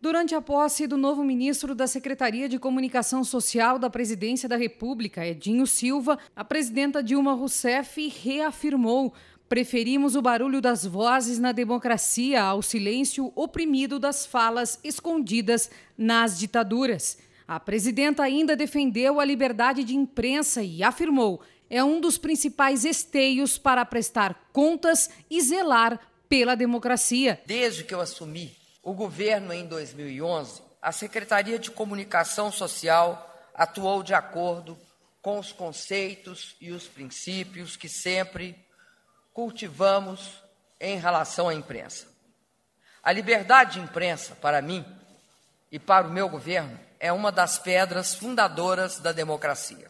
Durante a posse do novo ministro da Secretaria de Comunicação Social da Presidência da República, Edinho Silva, a presidenta Dilma Rousseff reafirmou: preferimos o barulho das vozes na democracia ao silêncio oprimido das falas escondidas nas ditaduras. A presidenta ainda defendeu a liberdade de imprensa e afirmou: é um dos principais esteios para prestar contas e zelar pela democracia. Desde que eu assumi o governo em 2011, a Secretaria de Comunicação Social atuou de acordo com os conceitos e os princípios que sempre cultivamos em relação à imprensa. A liberdade de imprensa, para mim e para o meu governo, é uma das pedras fundadoras da democracia.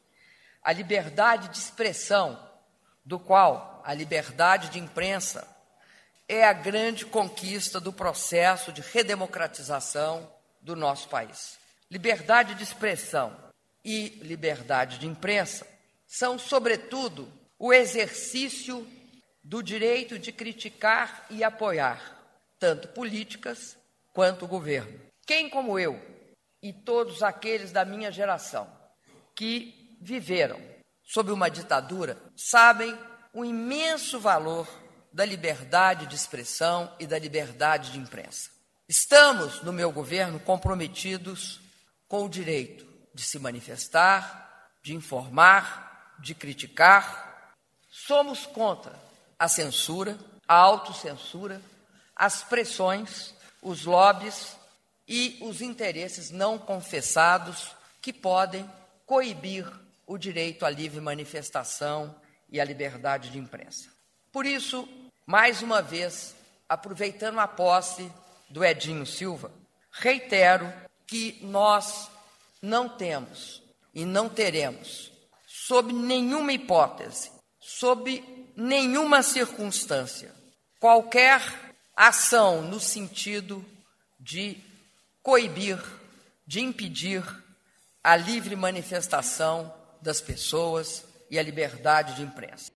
A liberdade de expressão, do qual a liberdade de imprensa é a grande conquista do processo de redemocratização do nosso país. Liberdade de expressão e liberdade de imprensa são, sobretudo, o exercício do direito de criticar e apoiar tanto políticas quanto o governo. Quem como eu e todos aqueles da minha geração que viveram sob uma ditadura sabem o imenso valor da liberdade de expressão e da liberdade de imprensa. Estamos, no meu governo, comprometidos com o direito de se manifestar, de informar, de criticar. Somos contra a censura, a autocensura, as pressões, os lobbies e os interesses não confessados que podem coibir o direito à livre manifestação e à liberdade de imprensa. Por isso, mais uma vez, aproveitando a posse do Edinho Silva, reitero que nós não temos e não teremos, sob nenhuma hipótese, sob nenhuma circunstância, qualquer ação no sentido de coibir, de impedir a livre manifestação das pessoas e a liberdade de imprensa.